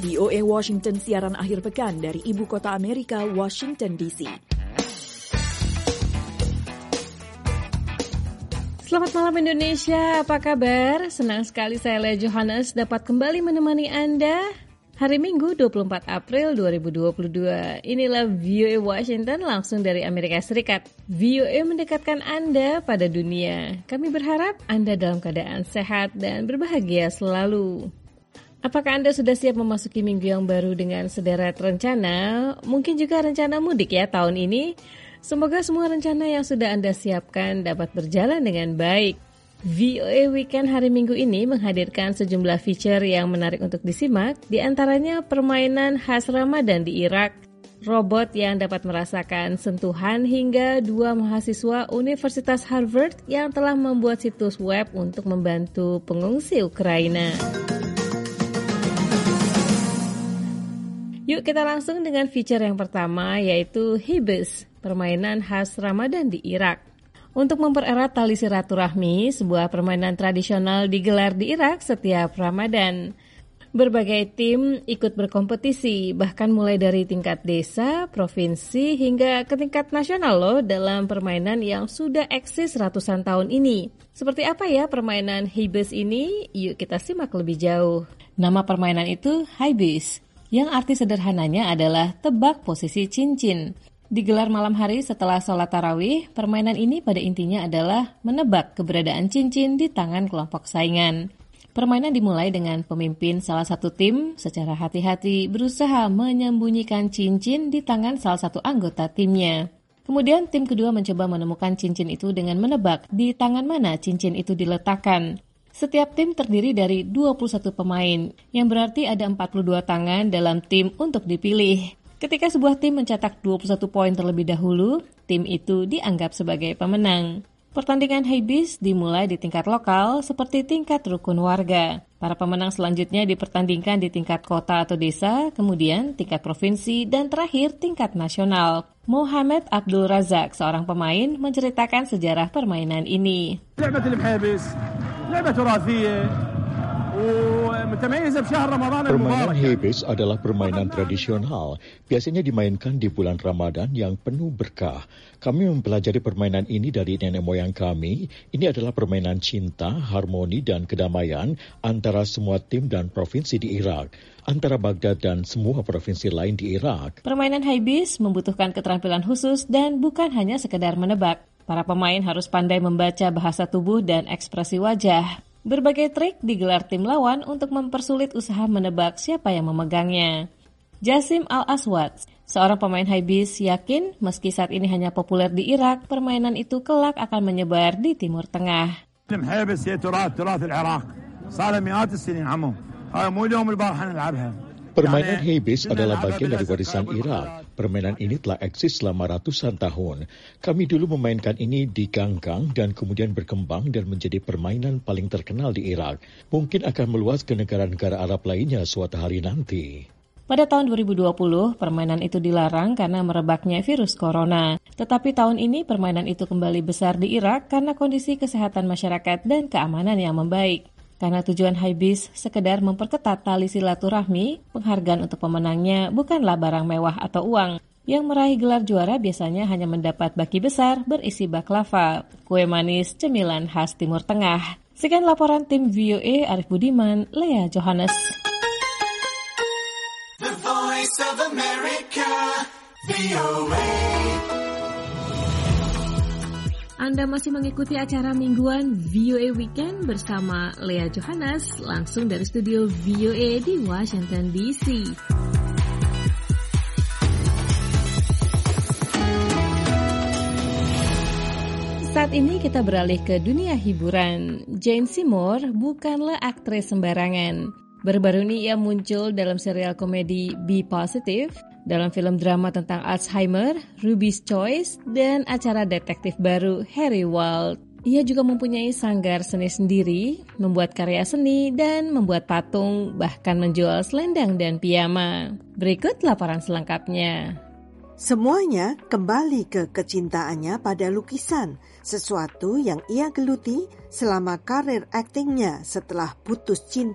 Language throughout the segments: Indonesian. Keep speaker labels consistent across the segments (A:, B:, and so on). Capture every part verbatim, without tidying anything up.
A: V O A Washington siaran akhir pekan dari ibu kota Amerika, Washington D C.
B: Selamat malam Indonesia, apa kabar? Senang sekali saya Lea Johannes dapat kembali menemani Anda hari Minggu dua puluh empat April dua ribu dua puluh dua. Inilah V O A Washington langsung dari Amerika Serikat. V O A mendekatkan Anda pada dunia. Kami berharap Anda dalam keadaan sehat dan berbahagia selalu. Apakah Anda sudah siap memasuki minggu yang baru dengan sederet rencana? Mungkin juga rencana mudik ya tahun ini. Semoga semua rencana yang sudah Anda siapkan dapat berjalan dengan baik. V O A Weekend hari Minggu ini menghadirkan sejumlah feature yang menarik untuk disimak, di antaranya permainan khas Ramadan di Irak, robot yang dapat merasakan sentuhan, hingga dua mahasiswa Universitas Harvard yang telah membuat situs web untuk membantu pengungsi Ukraina. Yuk kita langsung dengan feature yang pertama, yaitu Hibis, permainan khas Ramadan di Irak. Untuk mempererat tali silaturahmi, sebuah permainan tradisional digelar di Irak setiap Ramadan. Berbagai tim ikut berkompetisi, bahkan mulai dari tingkat desa, provinsi, hingga ke tingkat nasional loh dalam permainan yang sudah eksis ratusan tahun ini. Seperti apa ya permainan Hibis ini? Yuk kita simak lebih jauh. Nama permainan itu Hibis, yang arti sederhananya adalah tebak posisi cincin. Digelar malam hari setelah sholat tarawih, permainan ini pada intinya adalah menebak keberadaan cincin di tangan kelompok saingan. Permainan dimulai dengan pemimpin salah satu tim secara hati-hati berusaha menyembunyikan cincin di tangan salah satu anggota timnya. Kemudian tim kedua mencoba menemukan cincin itu dengan menebak di tangan mana cincin itu diletakkan. Setiap tim terdiri dari dua puluh satu pemain, yang berarti ada empat puluh dua tangan dalam tim untuk dipilih. Ketika sebuah tim mencetak dua puluh satu poin terlebih dahulu, tim itu dianggap sebagai pemenang. Pertandingan Hibis dimulai di tingkat lokal seperti tingkat rukun warga. Para pemenang selanjutnya dipertandingkan di tingkat kota atau desa, kemudian tingkat provinsi, dan terakhir tingkat nasional. Muhammad Abdul Razak, seorang pemain, menceritakan sejarah permainan ini.
C: Permainan Hibis adalah permainan tradisional. Biasanya dimainkan di bulan Ramadan yang penuh berkah. Kami mempelajari permainan ini dari nenek moyang kami. Ini adalah permainan cinta, harmoni, dan kedamaian antara semua tim dan provinsi di Irak, antara Baghdad dan semua provinsi lain di Irak.
B: Permainan Hibis membutuhkan keterampilan khusus dan bukan hanya sekedar menebak. Para pemain harus pandai membaca bahasa tubuh dan ekspresi wajah. Berbagai trik digelar tim lawan untuk mempersulit usaha menebak siapa yang memegangnya. Jasim Al-Aswad, seorang pemain Hibis, yakin meski saat ini hanya populer di Irak, permainan itu kelak akan menyebar di Timur Tengah.
C: Permainan Hibis adalah bagian dari warisan Irak. Permainan ini telah eksis selama ratusan tahun. Kami dulu memainkan ini di Ganggang dan kemudian berkembang dan menjadi permainan paling terkenal di Irak. Mungkin akan meluas ke negara-negara Arab lainnya suatu hari nanti.
B: Pada tahun dua ribu dua puluh, permainan itu dilarang karena merebaknya virus corona. Tetapi tahun ini permainan itu kembali besar di Irak karena kondisi kesehatan masyarakat dan keamanan yang membaik. Karena tujuan Hibis sekedar memperketat tali silaturahmi, penghargaan untuk pemenangnya bukanlah barang mewah atau uang. Yang meraih gelar juara biasanya hanya mendapat baki besar berisi baklava, kue manis, cemilan khas Timur Tengah. Sekian laporan tim V O A Arif Budiman, Lea Johannes.
D: The Voice of America, V O A.
B: Anda masih mengikuti acara mingguan V O A Weekend bersama Lea Johannes langsung dari studio V O A di Washington D C. Saat ini kita beralih ke dunia hiburan. Jane Seymour bukanlah aktris sembarangan. Baru-baru ini ia muncul dalam serial komedi Be Positive, dalam film drama tentang Alzheimer, Ruby's Choice, dan acara detektif baru Harry Wild. Ia juga mempunyai sanggar seni sendiri, membuat karya seni, dan membuat patung, bahkan menjual selendang dan piyama. Berikut laporan selengkapnya.
E: Semuanya kembali ke kecintaannya pada lukisan, sesuatu yang ia geluti selama karir aktingnya setelah putus cinta.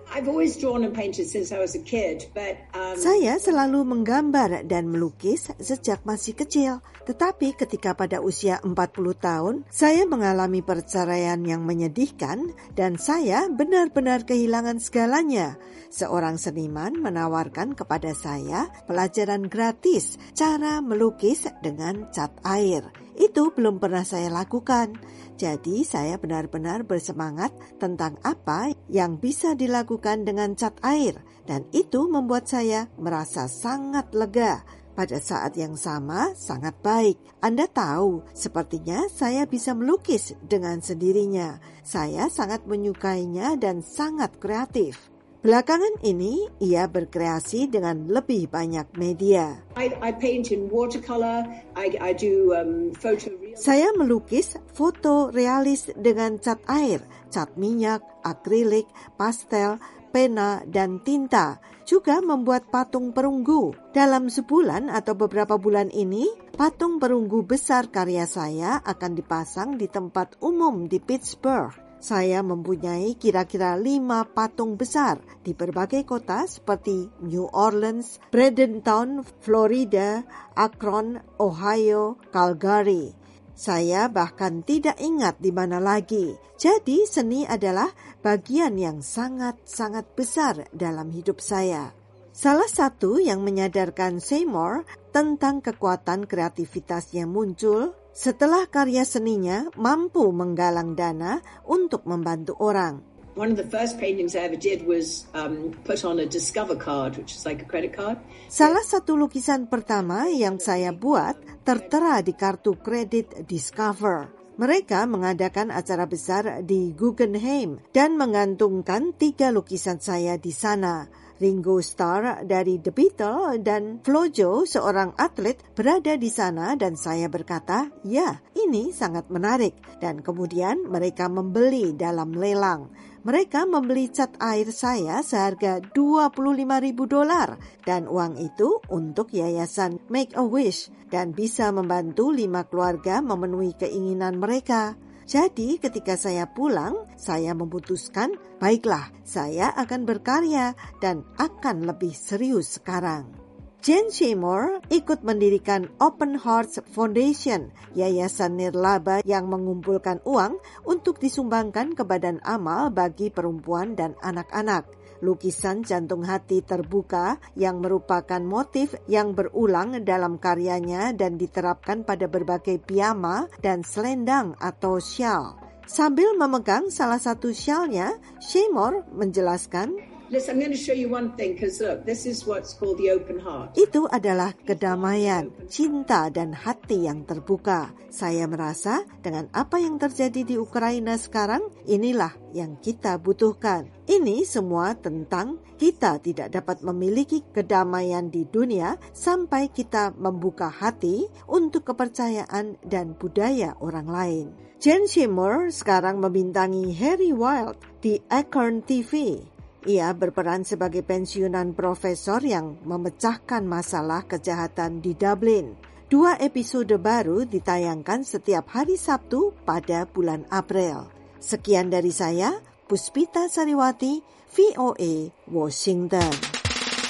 F: I've always drawn and painted since I was a kid, but um...
E: Saya selalu menggambar dan melukis sejak masih kecil. Tetapi ketika pada usia empat puluh tahun, saya mengalami perceraian yang menyedihkan dan saya benar-benar kehilangan segalanya. Seorang seniman menawarkan kepada saya pelajaran gratis cara melukis dengan cat air. Itu belum pernah saya lakukan. Jadi saya benar-benar bersemangat tentang apa yang bisa dilakukan dengan cat air. Dan itu membuat saya merasa sangat lega. Pada saat yang sama, sangat baik. Anda tahu, sepertinya saya bisa melukis dengan sendirinya. Saya sangat menyukainya dan sangat kreatif. Belakangan ini, ia berkreasi dengan lebih banyak media.
F: I, I paint in watercolor, I, I do um, photorealism.
E: Saya melukis foto realis dengan cat air, cat minyak, akrilik, pastel, pena, dan tinta. Juga membuat patung perunggu. Dalam sebulan atau beberapa bulan ini, patung perunggu besar karya saya akan dipasang di tempat umum di Pittsburgh. Saya mempunyai kira-kira lima patung besar di berbagai kota seperti New Orleans, Bradenton, Florida, Akron, Ohio, Calgary. Saya bahkan tidak ingat di mana lagi. Jadi seni adalah bagian yang sangat-sangat besar dalam hidup saya. Salah satu yang menyadarkan Seymour tentang kekuatan kreativitasnya muncul setelah karya seninya mampu menggalang dana untuk membantu orang.
F: One of the first paintings I ever did was um, put on a Discover card, which is like a credit card.
E: Salah satu lukisan pertama yang saya buat tertera di kartu kredit Discover. Mereka mengadakan acara besar di Guggenheim dan menggantungkan tiga lukisan saya di sana. Ringo Starr dari The Beatles dan Flojo, seorang atlet, berada di sana dan saya berkata, ya, ini sangat menarik. Dan kemudian mereka membeli dalam lelang. Mereka membeli cat air saya seharga dua puluh lima ribu dolar dan uang itu untuk yayasan Make-A-Wish dan bisa membantu lima keluarga memenuhi keinginan mereka. Jadi ketika saya pulang, saya memutuskan, baiklah, saya akan berkarya dan akan lebih serius sekarang. Jane Seymour ikut mendirikan Open Hearts Foundation, yayasan nirlaba yang mengumpulkan uang untuk disumbangkan ke badan amal bagi perempuan dan anak-anak. Lukisan jantung hati terbuka yang merupakan motif yang berulang dalam karyanya dan diterapkan pada berbagai piyama dan selendang atau syal. Sambil memegang salah satu syalnya, Seymour menjelaskan,
F: Listen, I'm going to show you one thing, because look, this is what's called the open heart.
E: Itu adalah kedamaian, cinta dan hati yang terbuka. Saya merasa dengan apa yang terjadi di Ukraina sekarang, inilah yang kita butuhkan. Ini semua tentang kita tidak dapat memiliki kedamaian di dunia sampai kita membuka hati untuk kepercayaan dan budaya orang lain. Jane Seymour sekarang membintangi Harry Wild di Acorn T V. Ia berperan sebagai pensiunan profesor yang memecahkan masalah kejahatan di Dublin. Dua episode baru ditayangkan setiap hari Sabtu pada bulan April. Sekian dari saya, Puspita Sariwati, V O A, Washington.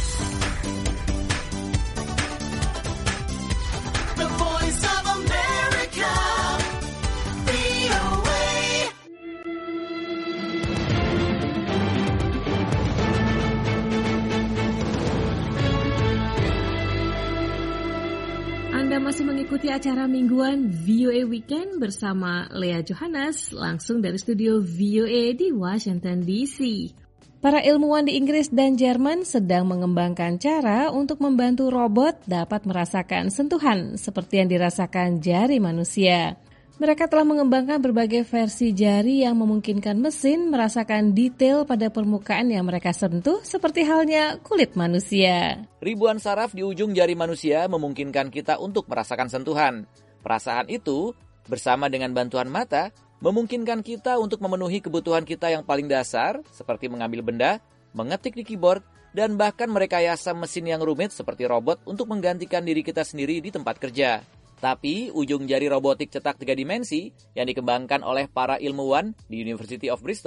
B: Anda masih mengikuti acara mingguan V O A Weekend bersama Lea Johannes langsung dari studio V O A di Washington D C. Para ilmuwan di Inggris dan Jerman sedang mengembangkan cara untuk membantu robot dapat merasakan sentuhan seperti yang dirasakan jari manusia. Mereka telah mengembangkan berbagai versi jari yang memungkinkan mesin merasakan detail pada permukaan yang mereka sentuh seperti halnya kulit manusia.
G: Ribuan saraf di ujung jari manusia memungkinkan kita untuk merasakan sentuhan. Perasaan itu, bersama dengan bantuan mata, memungkinkan kita untuk memenuhi kebutuhan kita yang paling dasar, seperti mengambil benda, mengetik di keyboard, dan bahkan merekayasa mesin yang rumit seperti robot untuk menggantikan diri kita sendiri di tempat kerja. Tapi, ujung jari robotik cetak tiga dimensi yang dikembangkan oleh para ilmuwan di University of Bristol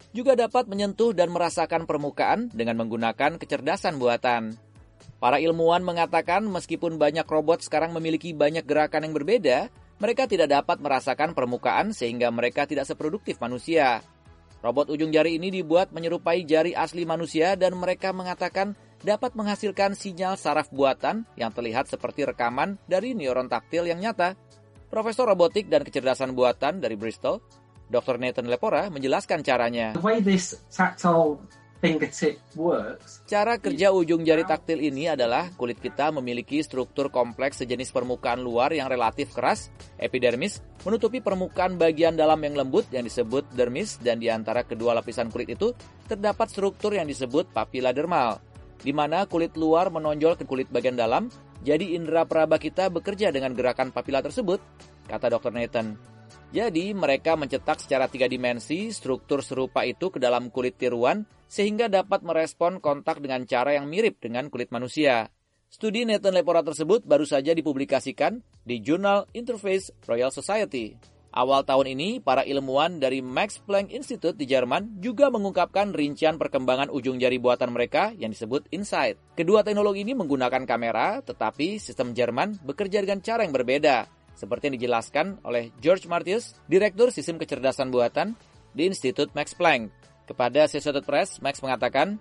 G: juga dapat menyentuh dan merasakan permukaan dengan menggunakan kecerdasan buatan. Para ilmuwan mengatakan meskipun banyak robot sekarang memiliki banyak gerakan yang berbeda, mereka tidak dapat merasakan permukaan sehingga mereka tidak seproduktif manusia. Robot ujung jari ini dibuat menyerupai jari asli manusia dan mereka mengatakan dapat menghasilkan sinyal saraf buatan yang terlihat seperti rekaman dari neuron taktil yang nyata. Profesor robotik dan kecerdasan buatan dari Bristol, doktor Nathan Lepora menjelaskan caranya.
H: The way this tactile fingertip works.
G: Cara kerja ujung jari taktil ini adalah kulit kita memiliki struktur kompleks sejenis permukaan luar yang relatif keras, epidermis, menutupi permukaan bagian dalam yang lembut yang disebut dermis, dan di antara kedua lapisan kulit itu terdapat struktur yang disebut papila dermal, di mana kulit luar menonjol ke kulit bagian dalam, jadi indera peraba kita bekerja dengan gerakan papila tersebut, kata dokter Nathan. Jadi, mereka mencetak secara tiga dimensi struktur serupa itu ke dalam kulit tiruan sehingga dapat merespon kontak dengan cara yang mirip dengan kulit manusia. Studi Nathan Lepora tersebut baru saja dipublikasikan di jurnal Interface Royal Society. Awal tahun ini, para ilmuwan dari Max Planck Institute di Jerman juga mengungkapkan rincian perkembangan ujung jari buatan mereka yang disebut Insight. Kedua teknologi ini menggunakan kamera, tetapi sistem Jerman bekerja dengan cara yang berbeda. Seperti yang dijelaskan oleh George Martius, Direktur Sistem Kecerdasan Buatan di Institut Max Planck. Kepada Associated Press, Max mengatakan,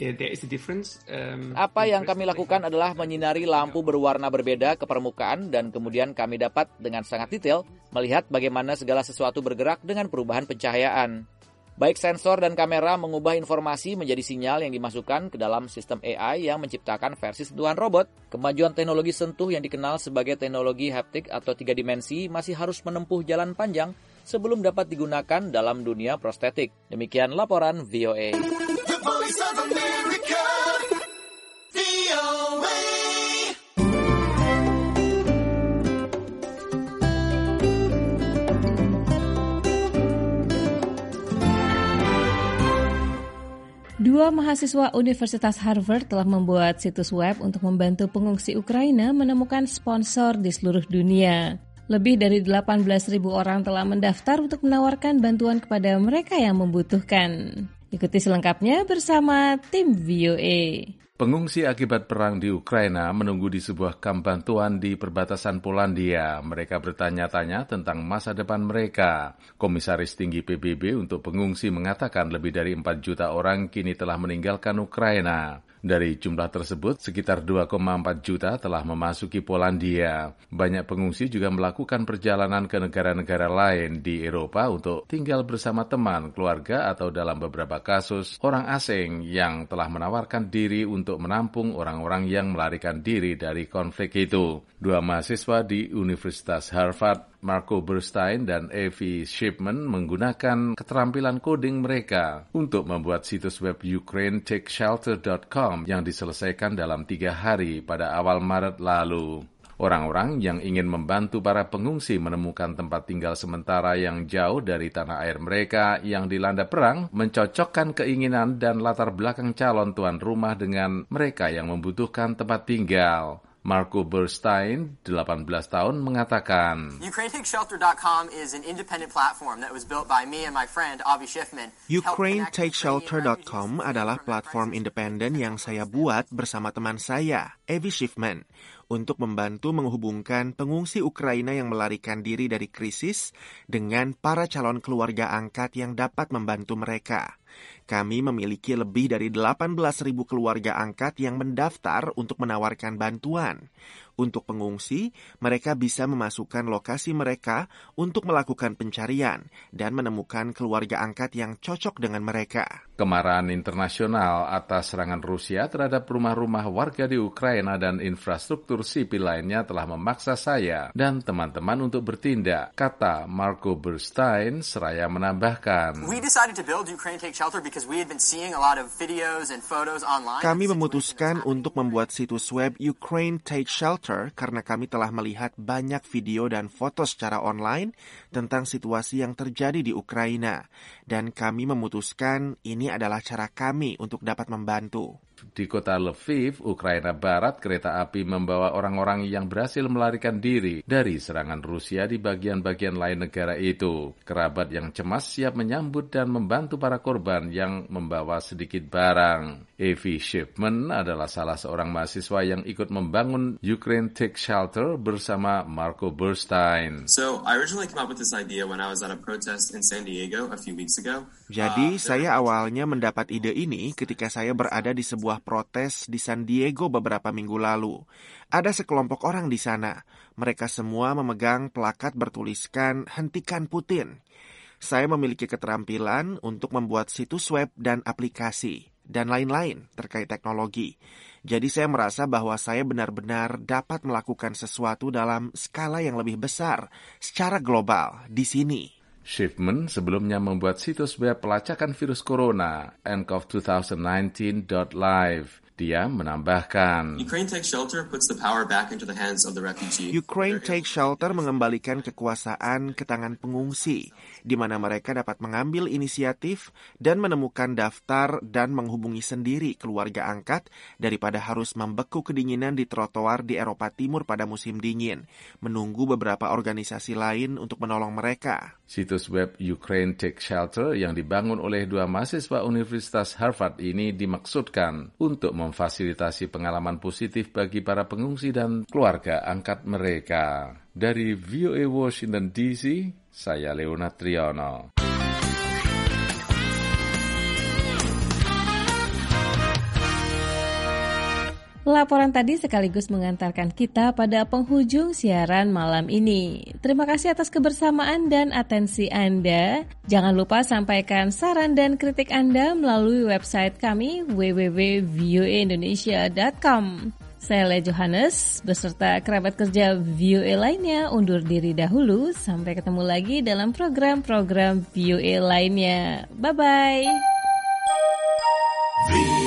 I: um,
G: apa yang kami lakukan adalah menyinari lampu berwarna berbeda ke permukaan dan kemudian kami dapat dengan sangat detail melihat bagaimana segala sesuatu bergerak dengan perubahan pencahayaan. Baik sensor dan kamera mengubah informasi menjadi sinyal yang dimasukkan ke dalam sistem A I yang menciptakan versi sentuhan robot. Kemajuan teknologi sentuh yang dikenal sebagai teknologi haptik atau tiga dimensi masih harus menempuh jalan panjang sebelum dapat digunakan dalam dunia prostetik. Demikian laporan V O A.
D: The Voice of America, V O A.
B: Dua mahasiswa Universitas Harvard telah membuat situs web untuk membantu pengungsi Ukraina menemukan sponsor di seluruh dunia. Lebih dari delapan belas ribu orang telah mendaftar untuk menawarkan bantuan kepada mereka yang membutuhkan. Ikuti selengkapnya bersama tim V O A.
J: Pengungsi akibat perang di Ukraina menunggu di sebuah kamp bantuan di perbatasan Polandia. Mereka bertanya-tanya tentang masa depan mereka. Komisaris Tinggi P B B untuk pengungsi mengatakan lebih dari empat juta orang kini telah meninggalkan Ukraina. Dari jumlah tersebut, sekitar dua koma empat juta telah memasuki Polandia. Banyak pengungsi juga melakukan perjalanan ke negara-negara lain di Eropa untuk tinggal bersama teman, keluarga, atau dalam beberapa kasus, orang asing yang telah menawarkan diri untuk menampung orang-orang yang melarikan diri dari konflik itu. Dua mahasiswa di Universitas Harvard, Marco Bernstein dan Evie Shipman, menggunakan keterampilan coding mereka untuk membuat situs web Ukraine Take Shelter dot com yang diselesaikan dalam tiga hari pada awal Maret lalu. Orang-orang yang ingin membantu para pengungsi menemukan tempat tinggal sementara yang jauh dari tanah air mereka yang dilanda perang, mencocokkan keinginan dan latar belakang calon tuan rumah dengan mereka yang membutuhkan tempat tinggal. Marco Bernstein, delapan belas tahun, mengatakan,
K: Ukraine Take Shelter dot com is an independent platform that was built by me and my friend Avi Schiffman.
L: Ukraine Take Shelter dot com adalah platform independen yang saya buat bersama teman saya, Avi Schiffman, untuk membantu menghubungkan pengungsi Ukraina yang melarikan diri dari krisis dengan para calon keluarga angkat yang dapat membantu mereka. Kami memiliki lebih dari delapan belas ribu keluarga angkat yang mendaftar untuk menawarkan bantuan. Untuk pengungsi, mereka bisa memasukkan lokasi mereka untuk melakukan pencarian dan menemukan keluarga angkat yang cocok dengan mereka.
J: Kemarahan internasional atas serangan Rusia terhadap rumah-rumah warga di Ukraina dan infrastruktur sipil lainnya telah memaksa saya dan teman-teman untuk bertindak, kata Marco Bernstein seraya menambahkan.
K: We decided to build Ukraine Take Shelter because we had been seeing a lot of videos and photos online.
L: Kami memutuskan untuk membuat situs web Ukraine Take Shelter karena kami telah melihat banyak video dan foto secara online tentang situasi yang terjadi di Ukraina, dan kami memutuskan ini adalah cara kami untuk dapat membantu.
J: Di kota Lviv, Ukraina Barat, kereta api membawa orang-orang yang berhasil melarikan diri dari serangan Rusia di bagian-bagian lain negara itu. Kerabat yang cemas siap menyambut dan membantu para korban yang membawa sedikit barang. Evie Shipman adalah salah seorang mahasiswa yang ikut membangun Ukraine Take Shelter bersama Marco Burstein.
M: So, I originally came up with this idea when I was at a protest in San Diego a few weeks ago.
L: Jadi, uh, saya awalnya mendapat ide ini ketika saya berada di sebuah protes di San Diego beberapa minggu lalu. Ada sekelompok orang di sana. Mereka semua memegang plakat bertuliskan "Hentikan Putin". Saya memiliki keterampilan untuk membuat situs web dan aplikasi, dan lain-lain terkait teknologi. Jadi saya merasa bahwa saya benar-benar dapat melakukan sesuatu dalam skala yang lebih besar, secara global, di sini.
J: Shipman sebelumnya membuat situs web pelacakan virus corona, n c o v dua ribu sembilan belas dot live. Dia menambahkan,
M: Ukraine Take Shelter puts the power back into the hands of the refugee.
L: Ukraine Take Shelter mengembalikan kekuasaan ke tangan pengungsi, di mana mereka dapat mengambil inisiatif dan menemukan daftar dan menghubungi sendiri keluarga angkat daripada harus membeku kedinginan di trotoar di Eropa Timur pada musim dingin, menunggu beberapa organisasi lain untuk menolong mereka.
J: Situs web Ukraine Take Shelter yang dibangun oleh dua mahasiswa Universitas Harvard ini dimaksudkan untuk memfasilitasi pengalaman positif bagi para pengungsi dan keluarga angkat mereka. Dari V O A Washington D C, saya Leonard Triono.
B: Laporan tadi sekaligus mengantarkan kita pada penghujung siaran malam ini. Terima kasih atas kebersamaan dan atensi Anda. Jangan lupa sampaikan saran dan kritik Anda melalui website kami w w w titik v o a indonesia titik com. Saya Le Johannes beserta kerabat kerja V O A lainnya undur diri dahulu. Sampai ketemu lagi dalam program-program V O A lainnya. Bye-bye.